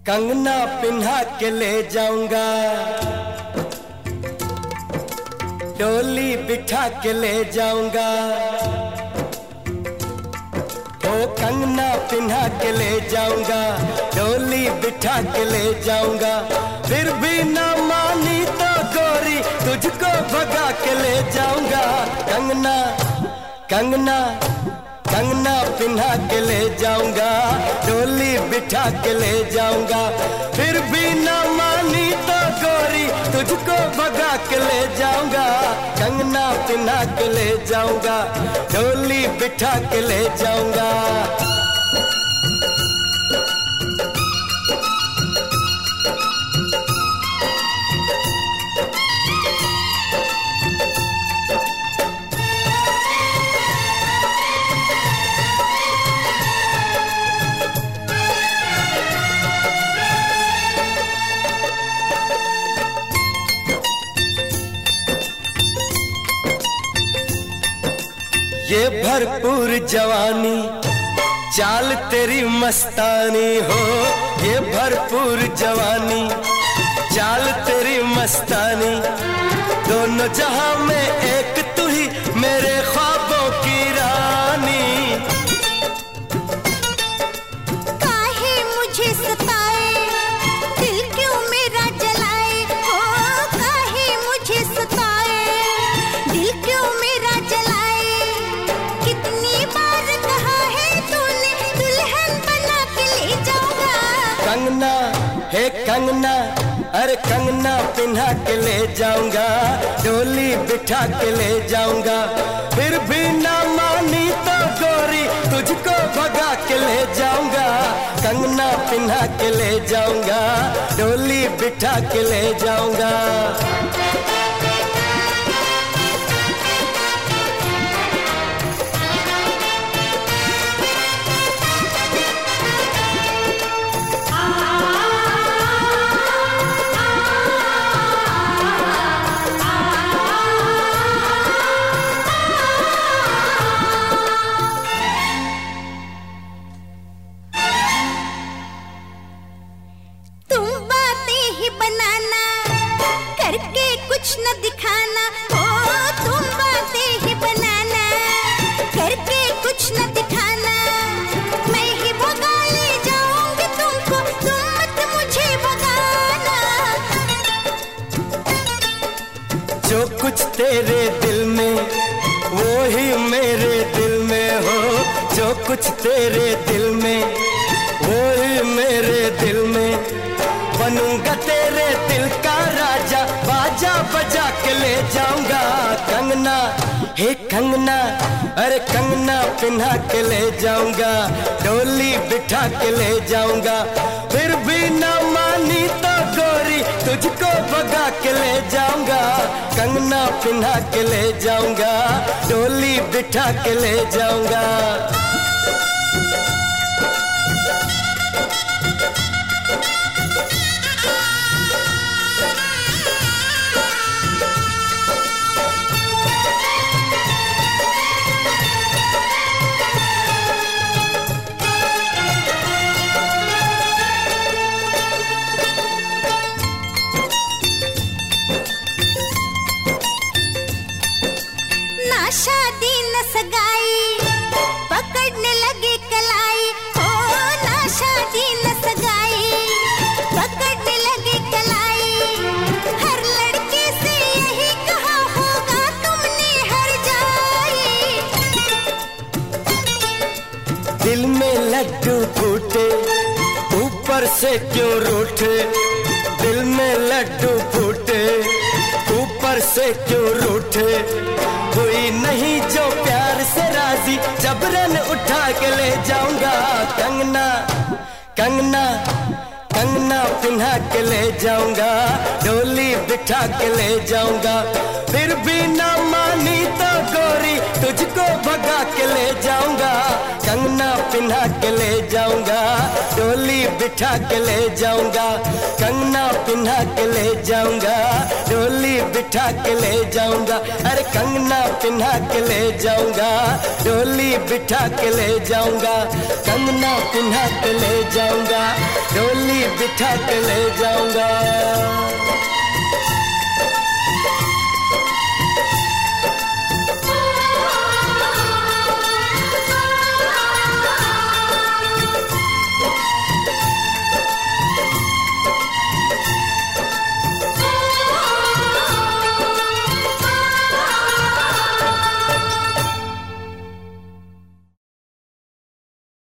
कंगना पिन्हा के ले जाऊंगा, डोली बिठा के ले जाऊंगा। ओ कंगना पिन्हा के ले जाऊंगा, डोली बिठा के ले जाऊंगा। फिर भी ना मानी तो गोरी तुझको भगा के ले जाऊंगा। कंगना कंगना कंगना पिन्हा के ले जाऊंगा, डोली बिठा के ले जाऊंगा। फिर भी ना मानी तो गोरी तुझको भगा के ले जाऊंगा। कंगना पिन्हा के ले जाऊंगा, डोली बिठा के ले जाऊंगा। ये भरपूर जवानी चाल तेरी मस्तानी हो, ये भरपूर जवानी चाल तेरी मस्तानी। दोनों जहां में एक तू ही मेरे ख्वाबों की रानी। काहे मुझे सताए, दिल क्यों मेरा जलाए। हो काहे मुझे सताए, दिल क्यों मेरा जलाए। कितनी बार कहा है तूने, दुल्हन बना के ले जाऊंगा। कंगना हे कंगना, अरे कंगना पिन्हा के ले जाऊंगा, डोली बिठा के ले जाऊंगा। फिर भी ना मानी तो गोरी तुझको भगा के ले जाऊंगा। कंगना पिन्हा के ले जाऊंगा, डोली बिठा के ले जाऊंगा। बनाना करके कुछ न दिखाना। हो तुम बातें ही बनाना करके कुछ न दिखाना। मैं ही भगा ले जाऊंगी तुमको, तुम मत मुझे भगाना। जो कुछ तेरे दिल में वो ही मेरे दिल में हो, जो कुछ तेरे दिल में वो ही मेरे दिल में। बनूंगा तेरे दिल का राजा, बाजा बजा के ले जाऊंगा। कंगना हे कंगना, अरे कंगना पिन्हा के ले जाऊंगा, डोली बिठा के ले जाऊंगा। फिर भी ना मानी तो गोरी तुझको भगा के ले जाऊंगा। कंगना पिन्हा के ले जाऊंगा, डोली बिठा के ले जाऊंगा। ना शादी न सगाई पकड़ने लगे कलाई। हो ना शादी न सगाई पकड़ने लगे कलाई। हर लड़के से यही कहा होगा तुमने हर जाई। दिल में लड्डू फूटे ऊपर से क्यों रूठे। दिल में लड्डू फूटे ऊपर से क्यों रूठे। कोई नहीं जो प्यार से राजी, जबरन उठा के ले जाऊंगा। कंगना कंगना कंगना पिन्हा के ले जाऊंगा, डोली बिठा के ले जाऊंगा। फिर भी ना मानी तो गोरी तुझको भगा के ले जाऊंगा। कंगना पिन्हा के ले जाऊंगा, डोली बिठा के ले जाऊंगा, कंगना पिन्हा के ले जाऊंगा, डोली बिठा के ले जाऊंगा, अरे कंगना पिन्हा के ले जाऊंगा, डोली बिठा के ले जाऊंगा, कंगना पिन्हा के ले जाऊंगा, डोली बिठा के ले जाऊंगा।